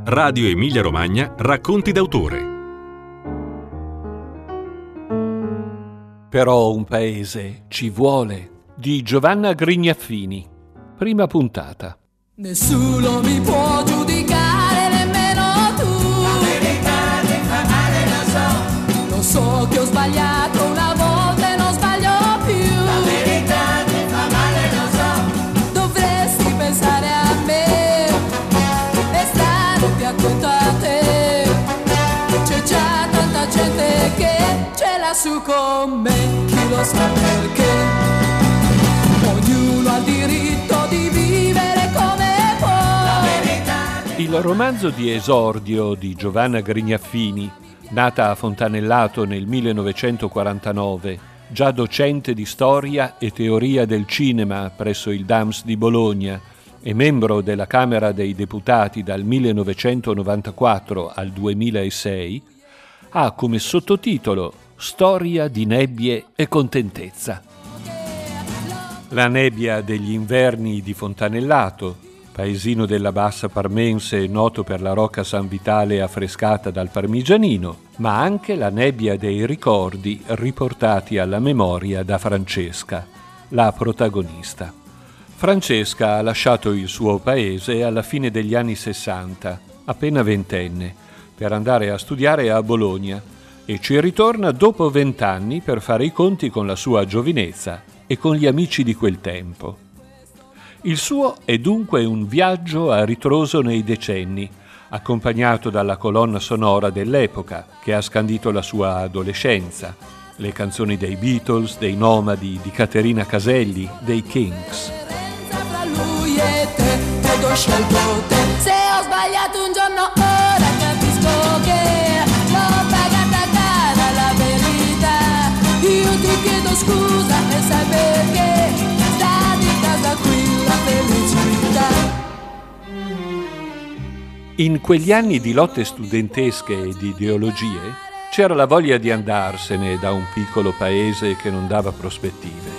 Radio Emilia Romagna Racconti d'autore. Però un paese ci vuole, di Giovanna Grignaffini. Prima puntata. Nessuno mi può giudicare, nemmeno tu. La verità ti fa male, Lo so che ho sbagliato una volta e non sbaglio più. La verità ti fa male, Dovresti pensare a me e stare più attento a te. C'è già tanta gente che ce l'ha su con me, chi lo sa perché. Ognuno ha il diritto di vivere come può. La verità. Il romanzo di esordio di Giovanna Grignaffini, nata a Fontanellato nel 1949, già docente di storia e teoria del cinema presso il DAMS di Bologna e membro della Camera dei Deputati dal 1994 al 2006, ha come sottotitolo Storia di nebbie e contentezza. La nebbia degli inverni di Fontanellato, paesino della Bassa Parmense noto per la rocca San Vitale affrescata dal parmigianino, ma anche la nebbia dei ricordi riportati alla memoria da Francesca, la protagonista. Francesca ha lasciato il suo paese alla fine degli anni 60, appena ventenne, per andare a studiare a Bologna e ci ritorna dopo 20 anni per fare i conti con la sua giovinezza e con gli amici di quel tempo. Il suo è dunque un viaggio a ritroso nei decenni, accompagnato dalla colonna sonora dell'epoca che ha scandito la sua adolescenza, le canzoni dei Beatles, dei Nomadi, di Caterina Caselli, dei Kings. Tra lui e te, ed ho scelto te. Se ho sbagliato un giorno, ora capisco che l'ho pagata cara la verità. Io ti chiedo scusa e sai perché sta di casa qui la felicità. In quegli anni di lotte studentesche e di ideologie c'era la voglia di andarsene da un piccolo paese che non dava prospettive.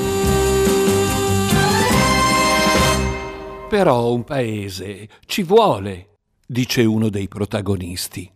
Però un paese ci vuole, dice uno dei protagonisti.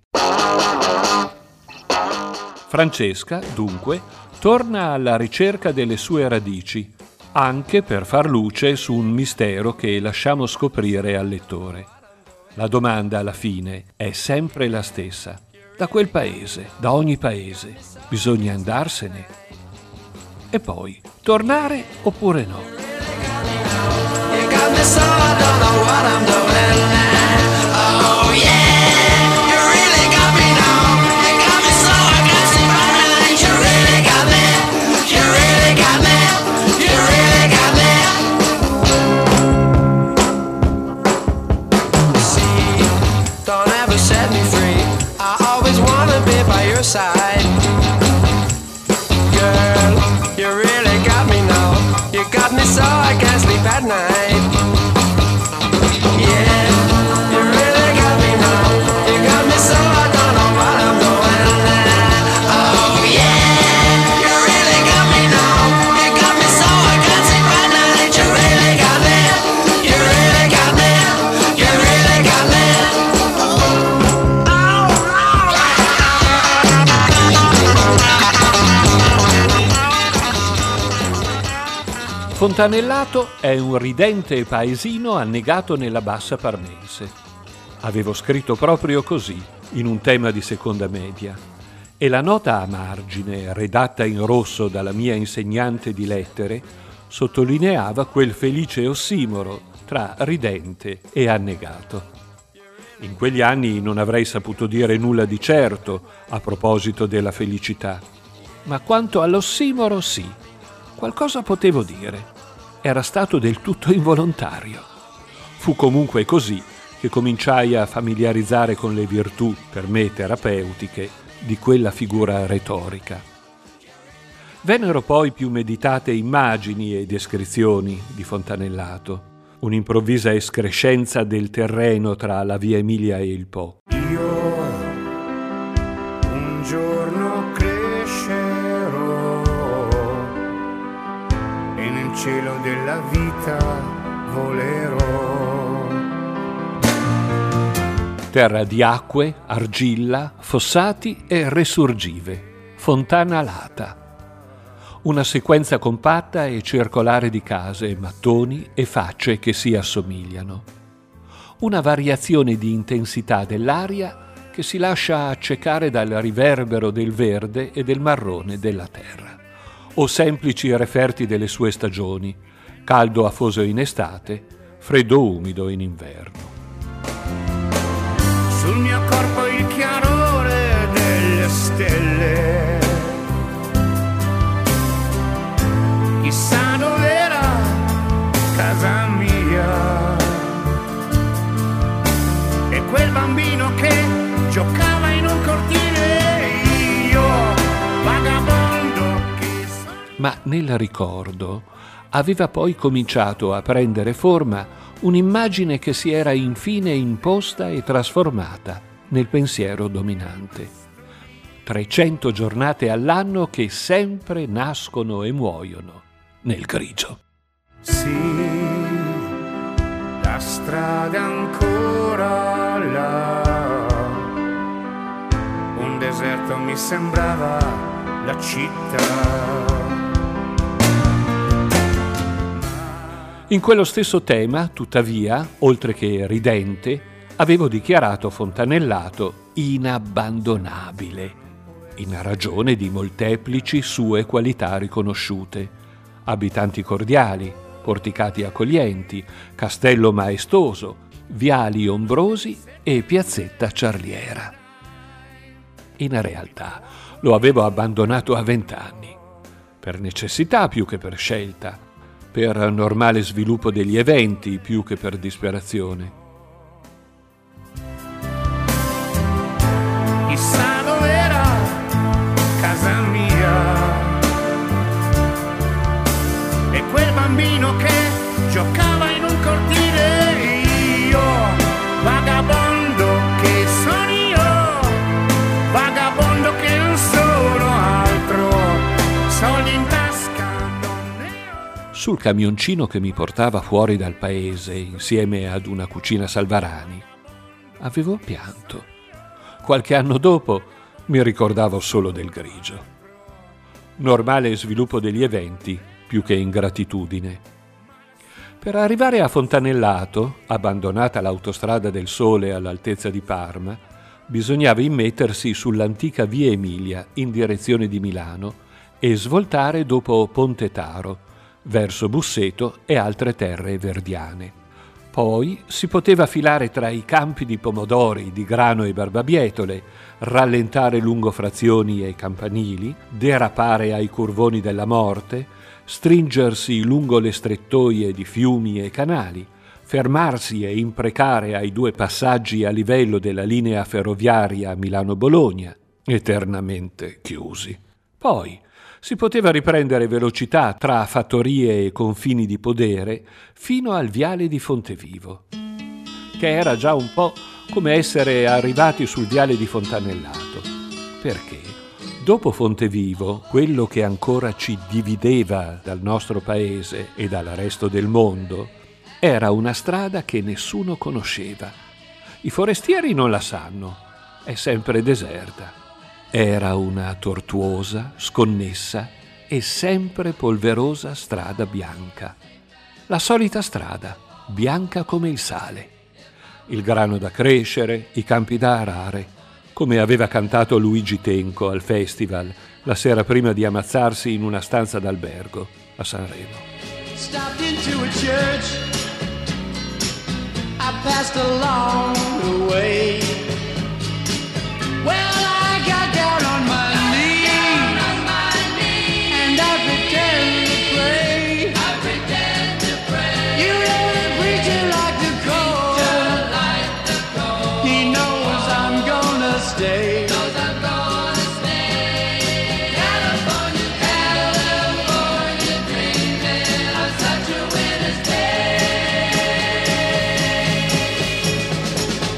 Francesca, dunque, torna alla ricerca delle sue radici, anche per far luce su un mistero che lasciamo scoprire al lettore. La domanda, alla fine, è sempre la stessa. Da quel paese, da ogni paese, bisogna andarsene? E poi, tornare oppure no? You got me so I don't know what I'm doing now. Oh yeah, you really got me now. You got me so I can't sleep at night. You really got me. You really got me. You really got me. See, don't ever set me free. I always wanna be by your side. Girl, you really got me now. You got me so I can't sleep at night. Yeah, you really got me now. You got me so I don't know what I'm doing now. Oh yeah, you really got me now. You got me so I can't sleep at night. You really got me. You really got me. You really got me. Fontanellato è un ridente paesino annegato nella Bassa Parmense. Avevo scritto proprio così, in un tema di seconda media, e la nota a margine, redatta in rosso dalla mia insegnante di lettere, sottolineava quel felice ossimoro tra ridente e annegato. In quegli anni non avrei saputo dire nulla di certo a proposito della felicità, ma quanto all'ossimoro sì, qualcosa potevo dire. Era stato del tutto involontario. Fu comunque così che cominciai a familiarizzare con le virtù, per me terapeutiche, di quella figura retorica. Vennero poi più meditate immagini e descrizioni di Fontanellato, un'improvvisa escrescenza del terreno tra la via Emilia e il Po. Io un giorno crescerò e nel cielo della vita volerò. terra di acque, argilla, fossati e resurgive, fontana lata. Una sequenza compatta e circolare di case, mattoni e facce che si assomigliano. Una variazione di intensità dell'aria che si lascia accecare dal riverbero del verde e del marrone della terra, o semplici referti delle sue stagioni, caldo afoso in estate, freddo umido in inverno. Sul mio corpo il chiarore delle stelle, chissà dov'era casa mia, e quel bambino che giocava in un cortile, io vagabondo che Ma nel ricordo aveva poi cominciato a prendere forma un'immagine che si era infine imposta e trasformata nel pensiero dominante. 300 giornate all'anno che sempre nascono e muoiono nel grigio. sì, la strada è ancora là, un deserto mi sembrava la città. In quello stesso tema, tuttavia, oltre che ridente, avevo dichiarato Fontanellato inabbandonabile, in ragione di molteplici sue qualità riconosciute: abitanti cordiali, porticati accoglienti, castello maestoso, viali ombrosi e piazzetta ciarliera. In realtà lo avevo abbandonato a 20 anni, per necessità più che per scelta, per normale sviluppo degli eventi più che per disperazione. Chissà dov'era casa mia, e quel bambino che giocava in un cortile, io vagabondo che sono io, vagabondo che non sono altro, soldi in tasca. Sul camioncino che mi portava fuori dal paese insieme ad una cucina Salvarani avevo pianto. Qualche anno dopo mi ricordavo solo del grigio. Normale sviluppo degli eventi più che ingratitudine. Per arrivare a Fontanellato, abbandonata l'autostrada del Sole all'altezza di Parma, bisognava immettersi sull'antica via Emilia in direzione di Milano e svoltare dopo Ponte Taro, verso Busseto e altre terre verdiane. Poi si poteva filare tra i campi di pomodori, di grano e barbabietole, rallentare lungo frazioni e campanili, derapare ai curvoni della morte, stringersi lungo le strettoie di fiumi e canali, fermarsi e imprecare ai 2 passaggi a livello della linea ferroviaria Milano-Bologna, eternamente chiusi. Poi si poteva riprendere velocità tra fattorie e confini di podere fino al viale di Fontevivo, che era già un po' come essere arrivati sul viale di Fontanellato, perché dopo Fontevivo, quello che ancora ci divideva dal nostro paese e dal resto del mondo era una strada che nessuno conosceva. I forestieri non la sanno, è sempre deserta. Era una tortuosa, sconnessa e sempre polverosa strada bianca. La solita strada, bianca come il sale. Il grano da crescere, i campi da arare, come aveva cantato Luigi Tenco al festival la sera prima di ammazzarsi in una stanza d'albergo a Sanremo. Stopped into a church, I passed along the way. Well, I got down on my knees, and I pretend to pray. You know the preacher like the cold. He knows I'm gonna stay. California dreaming of such a winter's day.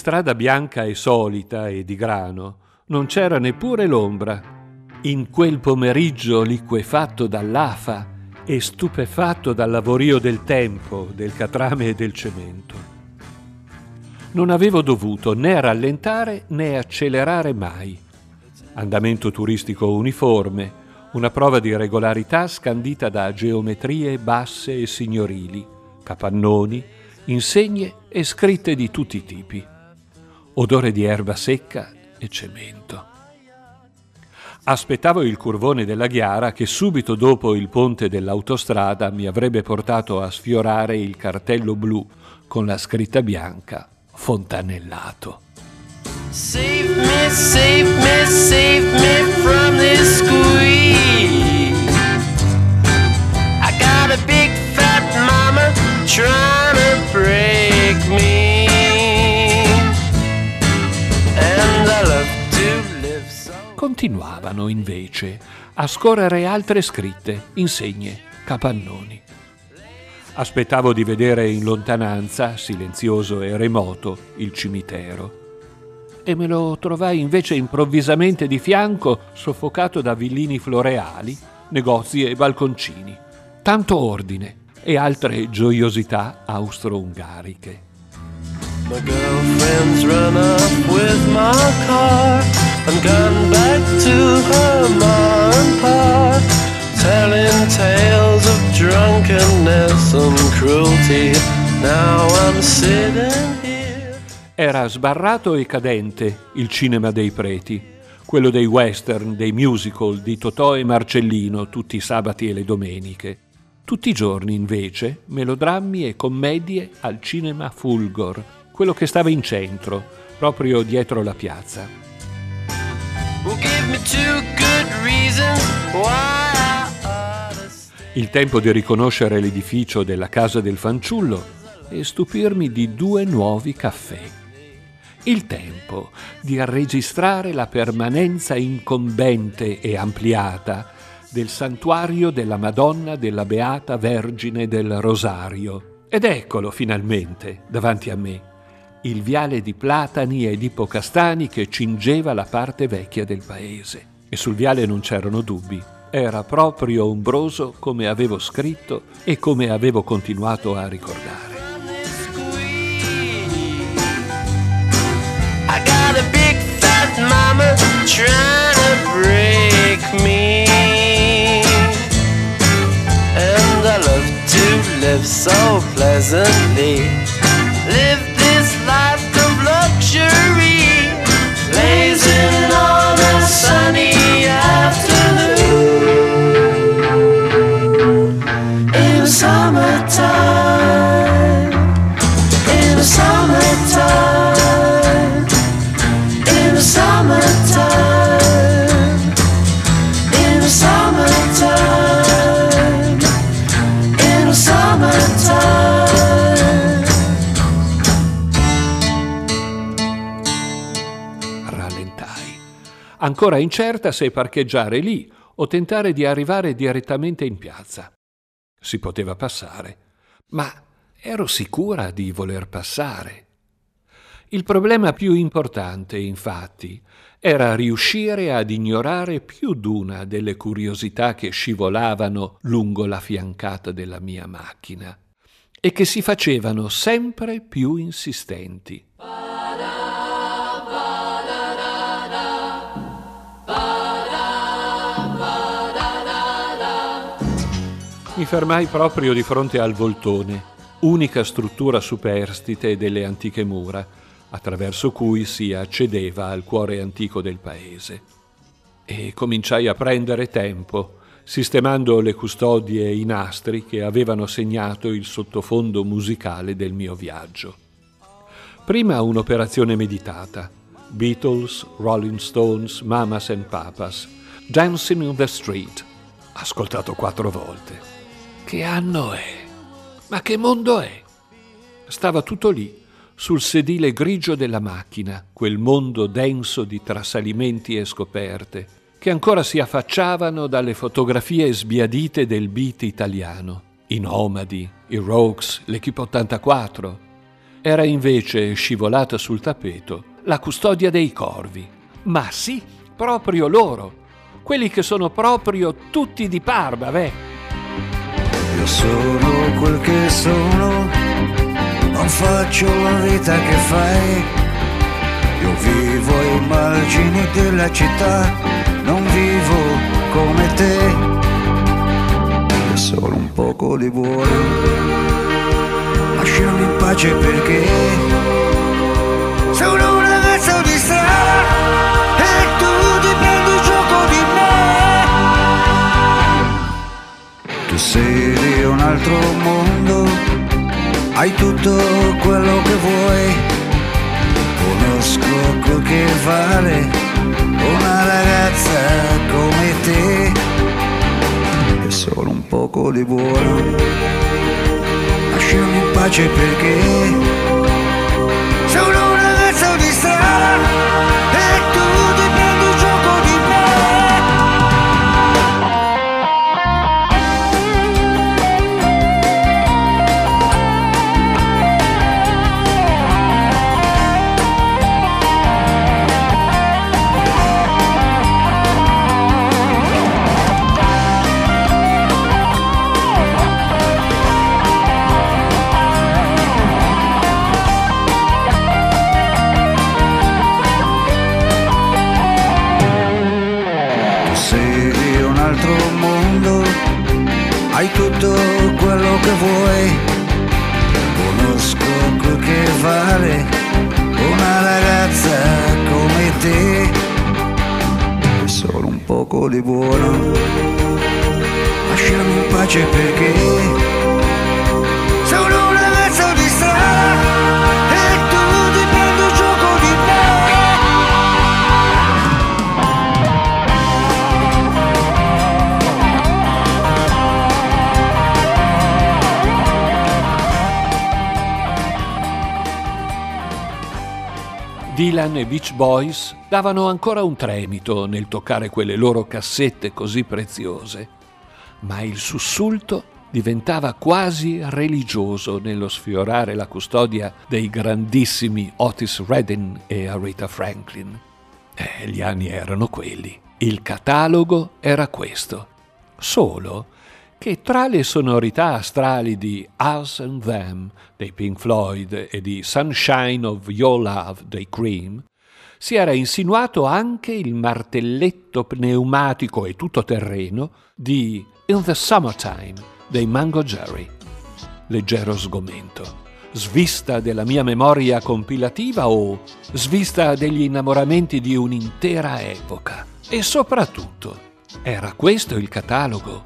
strada bianca e solita e di grano non c'era neppure l'ombra. In quel pomeriggio liquefatto dall'afa e stupefatto dal lavorio del tempo, del catrame e del cemento. Non avevo dovuto né rallentare né accelerare mai. Andamento turistico uniforme, una prova di regolarità scandita da geometrie basse e signorili, capannoni, insegne e scritte di tutti i tipi. Odore di erba secca e cemento. Aspettavo il curvone della Ghiara che subito dopo il ponte dell'autostrada mi avrebbe portato a sfiorare il cartello blu con la scritta bianca Fontanellato. Save me, save me, save me from this squeeze. I got a big fat mama trying to break me. And I love to live so. Continuavano invece a scorrere altre scritte, insegne, capannoni. Aspettavo di vedere in lontananza, silenzioso e remoto, il cimitero. E me lo trovai invece improvvisamente di fianco, soffocato da villini floreali, negozi e balconcini. Tanto ordine e altre gioiosità austro-ungariche. My girlfriend's run up with my car and gone back to her ma and pa, telling tales of drunkenness and cruelty. Now I'm sitting here. Era sbarrato e cadente il cinema dei preti, quello dei western, dei musical, di Totò e Marcellino tutti i sabati e le domeniche. Tutti i giorni, invece, melodrammi e commedie al cinema Fulgor, quello che stava in centro, proprio dietro la piazza. Give me two good reasons why Il tempo di riconoscere l'edificio della casa del fanciullo e stupirmi di 2 nuovi caffè. Il tempo di registrare la permanenza incombente e ampliata del santuario della Madonna della Beata Vergine del Rosario. Ed eccolo finalmente davanti a me, il viale di platani e di ippocastani che cingeva la parte vecchia del paese. E sul viale non c'erano dubbi. Era proprio ombroso come avevo scritto e come avevo continuato a ricordare. I got a big fat mama trying to break me. And I love to live so pleasantly. Live this life of luxury, blazing on a sunny afternoon. In the summertime, in the summertime, in the summertime, in the summertime, in the summertime. Rallentai, ancora incerta se parcheggiare lì o tentare di arrivare direttamente in piazza. Si poteva passare, ma ero sicura di voler passare. Il problema più importante, infatti, era riuscire ad ignorare più d'una delle curiosità che scivolavano lungo la fiancata della mia macchina e che si facevano sempre più insistenti. Mi fermai proprio di fronte al voltone, unica struttura superstite delle antiche mura, attraverso cui si accedeva al cuore antico del paese. E cominciai a prendere tempo, sistemando le custodie e i nastri che avevano segnato il sottofondo musicale del mio viaggio. Prima un'operazione meditata. Beatles, Rolling Stones, Mamas and Papas, Dancing in the Street, ascoltato 4 volte. Che anno è? Ma che mondo è? Stava tutto lì, sul sedile grigio della macchina, quel mondo denso di trasalimenti e scoperte, che ancora si affacciavano dalle fotografie sbiadite del beat italiano. I Nomadi, i Rogues, l'Equipe 84. Era invece scivolata sul tappeto la custodia dei corvi. Ma sì, proprio loro, quelli che sono proprio tutti di Parma, beh. Io sono quel che sono, non faccio la vita che fai. Io vivo ai margini della città, non vivo come te. È solo un poco di buono, lasciami in pace perché sono un ragazzo di strada e tu ti prendi gioco di me. Tu sei di un altro mondo, hai tutto quello che vuoi. Conosco quel che vale una ragazza come te. È solo un poco di buono, lasciami in pace perché sono un ragazzo di strada e tu ti prendi gioco di me. Hai tutto quello che vuoi, conosco quel che vale una ragazza come te. È solo un poco di buono, lasciami in pace perché sono un ragazzo di strada e tu ti prendi gioco di me. Dylan e Beach Boys davano ancora un tremito nel toccare quelle loro cassette così preziose, ma il sussulto diventava quasi religioso nello sfiorare la custodia dei grandissimi Otis Redding e Aretha Franklin. Gli anni erano quelli, il catalogo era questo, solo che tra le sonorità astrali di Us and Them dei Pink Floyd e di Sunshine of Your Love dei Cream si era insinuato anche il martelletto pneumatico e tuttoterreno di In the Summertime dei Mango Jerry. Leggero sgomento, svista della mia memoria compilativa o svista degli innamoramenti di un'intera epoca? E soprattutto, era questo il catalogo?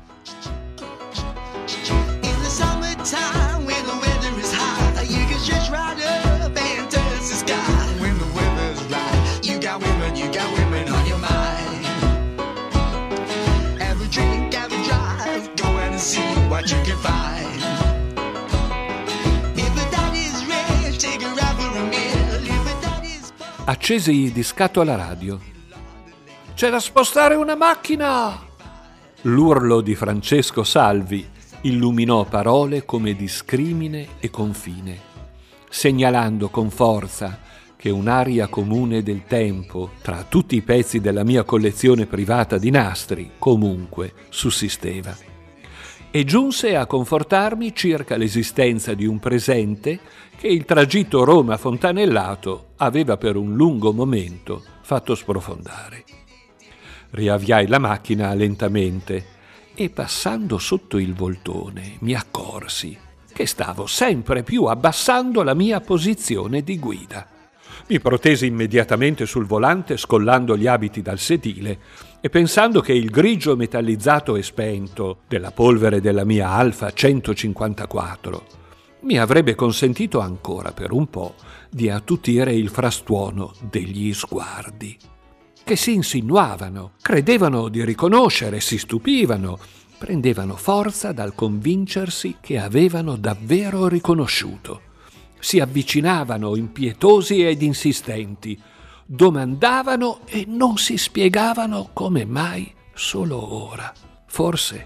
Time when the weather is hot, you can stretch right up and touch the sky. When the weather's right, you got women on your mind. Have a drink, have a drive, go out and see what you can find. If the daddy's rich, take her out for a meal. If the daddy's... Accesi di scatto alla radio. C'è da spostare una macchina! L'urlo di Francesco Salvi illuminò parole come discrimine e confine, segnalando con forza che un'aria comune del tempo tra tutti i pezzi della mia collezione privata di nastri comunque sussisteva. E giunse a confortarmi circa l'esistenza di un presente che il tragitto Roma-Fontanellato aveva per un lungo momento fatto sprofondare. Riavviai la macchina lentamente e passando sotto il voltone mi accorsi che stavo sempre più abbassando la mia posizione di guida. Mi protesi immediatamente sul volante scollando gli abiti dal sedile e pensando che il grigio metallizzato e spento della polvere della mia Alfa 154 mi avrebbe consentito ancora per un po' di attutire il frastuono degli sguardi che si insinuavano, credevano di riconoscere, si stupivano, prendevano forza dal convincersi che avevano davvero riconosciuto. Si avvicinavano impietosi ed insistenti, domandavano e non si spiegavano come mai solo ora. Forse,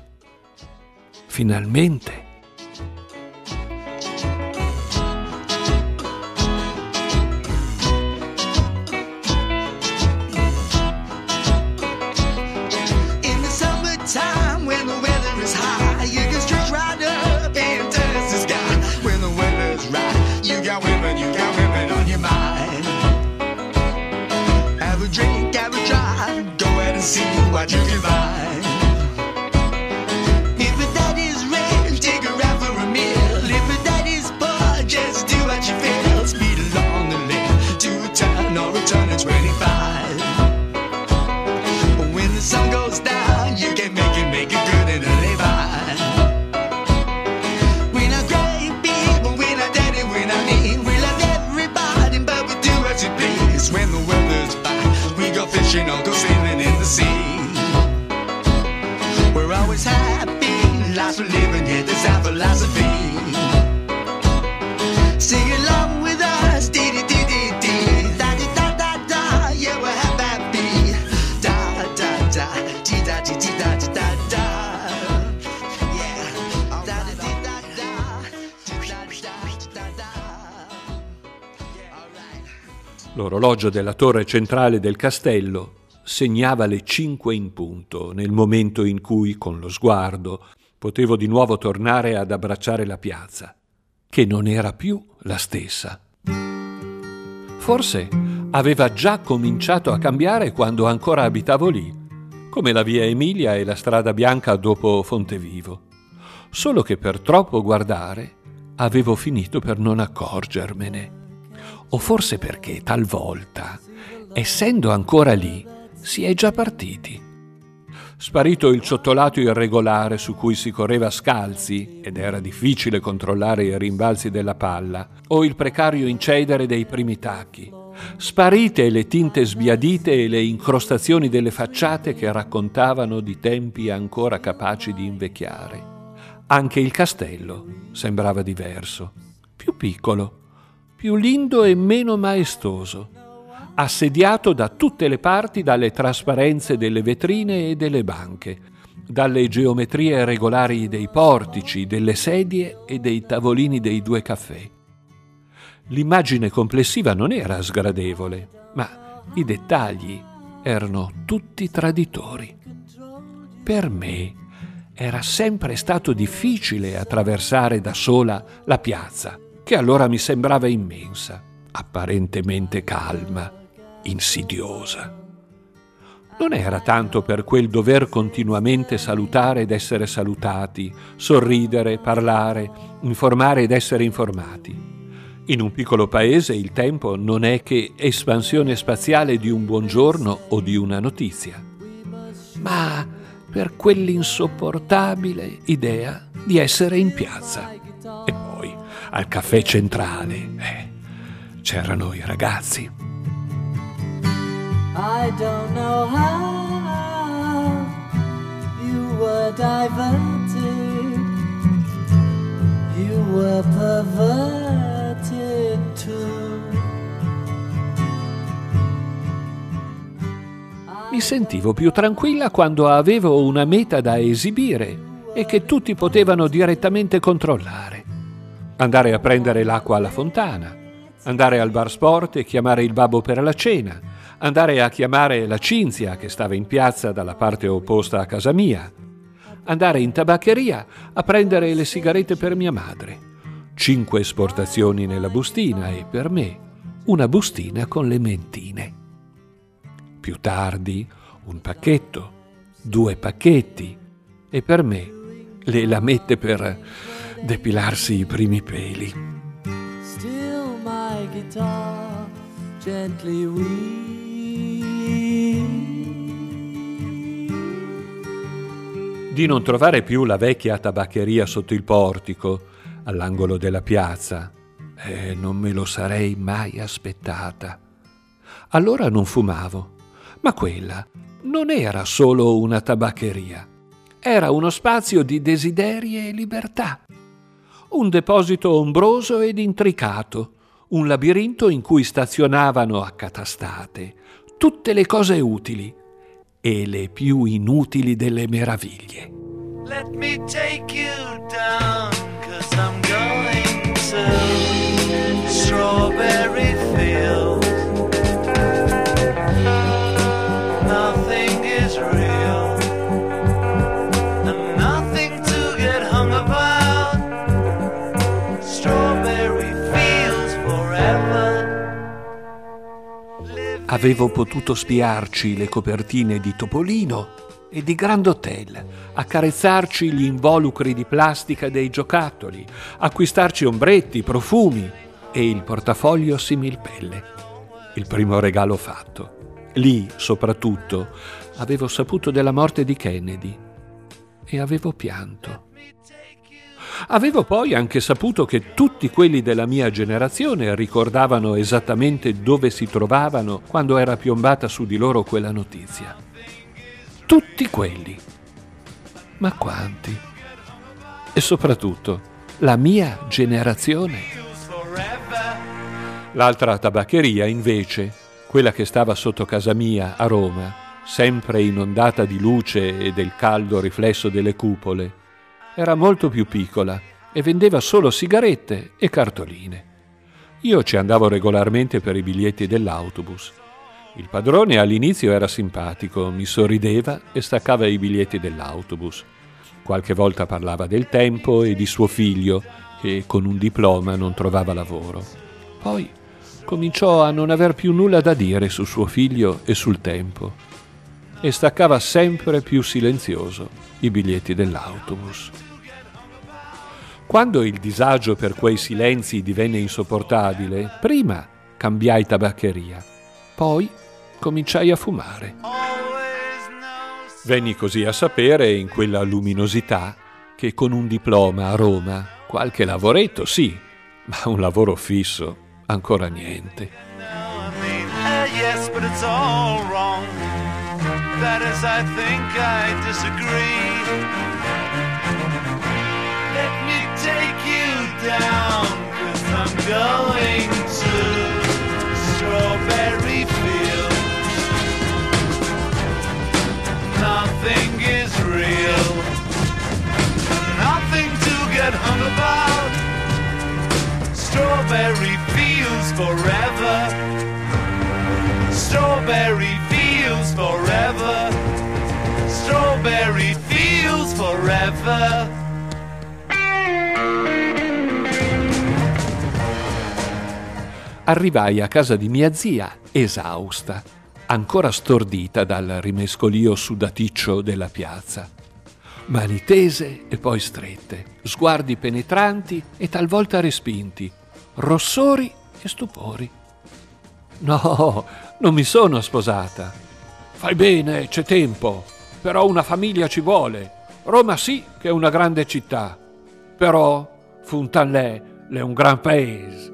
finalmente. philosophy. Sing along with us, dee dee dee dee dee, da dee da da da, yeah, we're happy, da da da, dee da dee dee da dee da da, yeah, da dee dee da da, dee da da da da. L'orologio della torre centrale del castello segnava le 5 in punto nel momento in cui, con lo sguardo, potevo di nuovo tornare ad abbracciare la piazza, che non era più la stessa. Forse aveva già cominciato a cambiare quando ancora abitavo lì, come la via Emilia e la strada bianca dopo Fontevivo. Solo che per troppo guardare avevo finito per non accorgermene. O forse perché talvolta, essendo ancora lì, si è già partiti. Sparito il ciottolato irregolare su cui si correva scalzi ed era difficile controllare i rimbalzi della palla, o il precario incedere dei primi tacchi. Sparite le tinte sbiadite e le incrostazioni delle facciate che raccontavano di tempi ancora capaci di invecchiare. Anche il castello sembrava diverso, più piccolo, più lindo e meno maestoso, assediato da tutte le parti dalle trasparenze delle vetrine e delle banche, dalle geometrie regolari dei portici, delle sedie e dei tavolini dei 2 caffè. L'immagine complessiva non era sgradevole, ma i dettagli erano tutti traditori. Per me era sempre stato difficile attraversare da sola la piazza, che allora mi sembrava immensa, apparentemente calma, insidiosa. Non era tanto per quel dover continuamente salutare ed essere salutati, sorridere, parlare, informare ed essere informati. In un piccolo paese il tempo non è che espansione spaziale di un buongiorno o di una notizia, ma per quell'insopportabile idea di essere in piazza. E poi, al caffè centrale, c'erano i ragazzi. I don't know how you were diverted, you were perverted too. Mi sentivo più tranquilla quando avevo una meta da esibire e che tutti potevano direttamente controllare. Andare a prendere l'acqua alla fontana, andare al bar sport e chiamare il babbo per la cena, andare a chiamare la Cinzia che stava in piazza dalla parte opposta a casa mia, andare in tabaccheria a prendere le sigarette per mia madre, 5 esportazioni nella bustina e per me una bustina con le mentine. Più tardi 1 pacchetto, 2 pacchetti e per me le lamette per depilarsi i primi peli. Still my guitar gently weeps. Di non trovare più la vecchia tabaccheria sotto il portico, all'angolo della piazza, non me lo sarei mai aspettata. Allora non fumavo, ma quella non era solo una tabaccheria, era uno spazio di desideri e libertà, un deposito ombroso ed intricato, un labirinto in cui stazionavano accatastate tutte le cose utili e le più inutili delle meraviglie. Let me take you down, 'cause I'm going to Strawberry Fields. Nothing is real and nothing to get hung about. Strawberry Fields forever. Avevo potuto spiarci le copertine di Topolino e di Grand Hotel, accarezzarci gli involucri di plastica dei giocattoli, acquistarci ombretti, profumi e il portafoglio similpelle. Il primo regalo fatto. Lì, soprattutto, avevo saputo della morte di Kennedy e avevo pianto. Avevo poi anche saputo che tutti quelli della mia generazione ricordavano esattamente dove si trovavano quando era piombata su di loro quella notizia. Tutti quelli. Ma quanti? e soprattutto la mia generazione. L'altra tabaccheria, invece, quella che stava sotto casa mia a Roma, sempre inondata di luce e del caldo riflesso delle cupole, era molto più piccola e vendeva solo sigarette e cartoline. Io ci andavo regolarmente per i biglietti dell'autobus. Il padrone all'inizio era simpatico, mi sorrideva e staccava i biglietti dell'autobus. Qualche volta parlava del tempo e di suo figlio, che con un diploma non trovava lavoro. Poi cominciò a non aver più nulla da dire su suo figlio e sul tempo, e staccava sempre più silenzioso i biglietti dell'autobus. Quando il disagio per quei silenzi divenne insopportabile, prima cambiai tabaccheria, poi cominciai a fumare. Venni così a sapere, in quella luminosità, che con un diploma a Roma qualche lavoretto sì, ma un lavoro fisso ancora niente. Yes, but it's all wrong. That is, I think I disagree. Let me take you down, 'cause I'm going to Strawberry Fields. Nothing is real, nothing to get hung about. Strawberry Fields forever. Strawberry Fields forever. Strawberry Fields forever. Arrivai a casa di mia zia esausta, ancora stordita dal rimescolio sudaticcio della piazza. Mani tese e poi strette, sguardi penetranti e talvolta respinti, rossori e stupori. No, non mi sono sposata. Fai bene, c'è tempo, però una famiglia ci vuole. Roma sì che è una grande città, però Fontainebleau è un gran paese.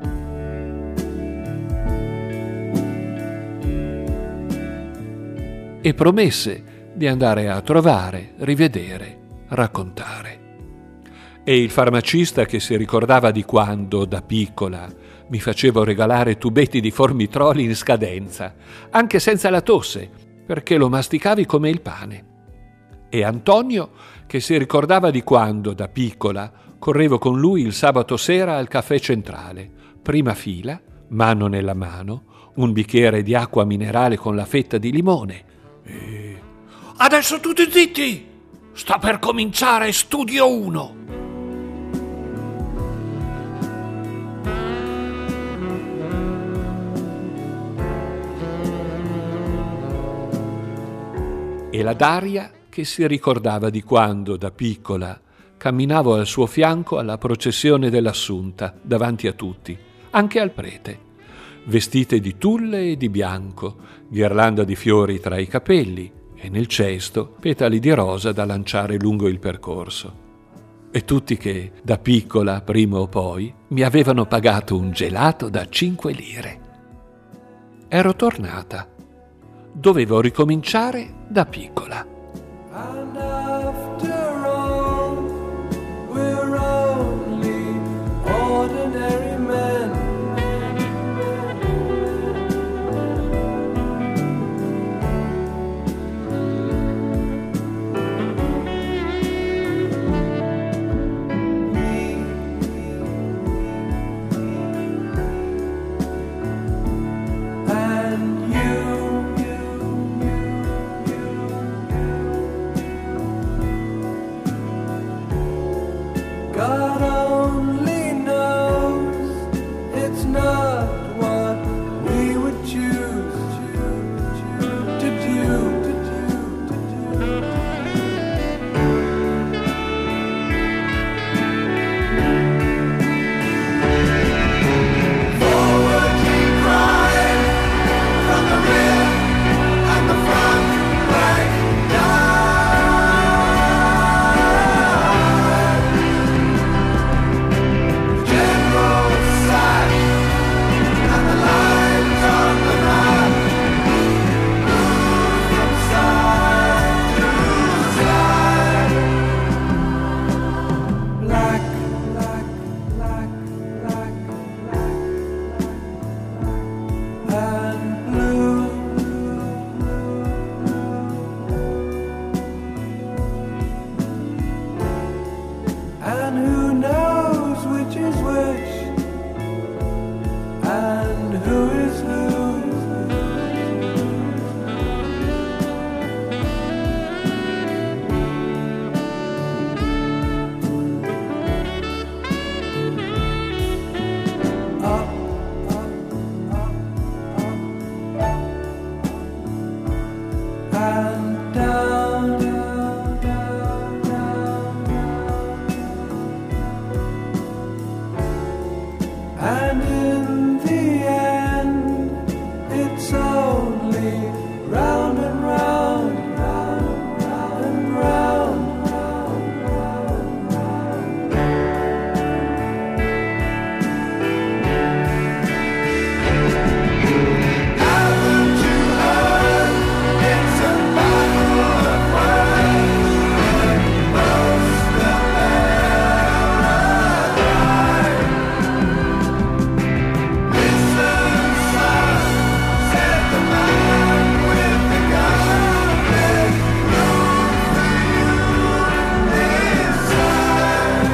E promesse di andare a trovare, rivedere, raccontare. E il farmacista, che si ricordava di quando, da piccola, mi facevo regalare tubetti di formitroli in scadenza, anche senza la tosse, perché lo masticavi come il pane. E Antonio, che si ricordava di quando, da piccola, correvo con lui il sabato sera al caffè centrale, prima fila, mano nella mano, un bicchiere di acqua minerale con la fetta di limone. E... Adesso tutti zitti! Sta per cominciare studio 1! E la Daria, che si ricordava di quando, da piccola, camminavo al suo fianco alla processione dell'Assunta, davanti a tutti, anche al prete, vestite di tulle e di bianco, ghirlanda di fiori tra i capelli e nel cesto petali di rosa da lanciare lungo il percorso. E tutti che, da piccola, prima o poi, mi avevano pagato un gelato da 5 lire. Ero tornata. Dovevo ricominciare da piccola. And after all, we're only ordinary men. And you And in the end, it's only round and round, round, round and round, round, round, round. Heaven to earth, it's a battle of words. Most of listen, son, said the man with the gun. There's room for you inside.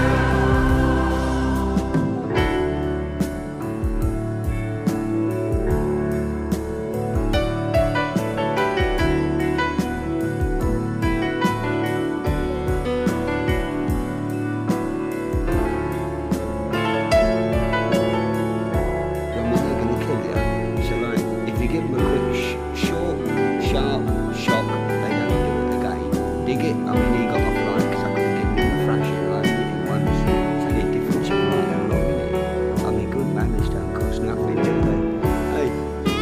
Your mother gonna kill you. So like, if you give them a quick, short, sharp shock, they don't do it again. Dig it? I mean, he got off like, because I couldn't give him a fraction, like, hit him once. It's a bit different to right and wrong, isn't it? I mean, good manners don't cost nothing, do they? Hey.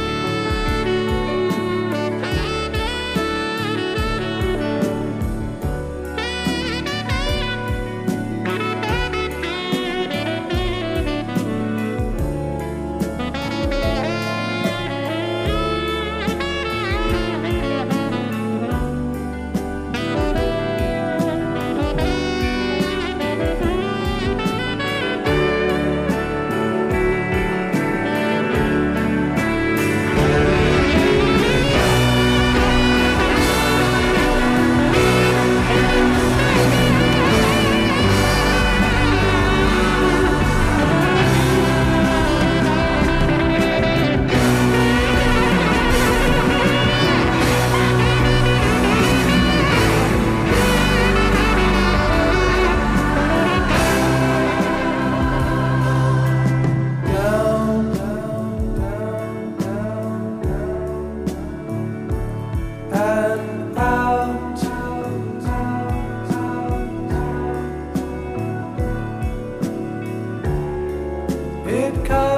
Down, down, down, down, down, and out. It comes.